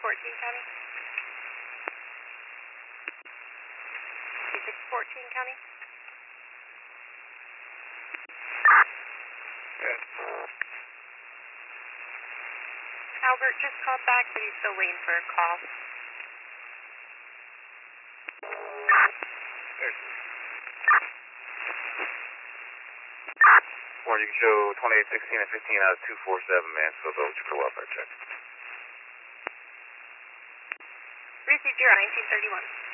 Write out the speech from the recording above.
614 County. 614 County. Yeah. Albert just called back, but he's still waiting for a call. Or you can show 2816 and 15 out of 247 Mansfield over for welfare check. Received 1931.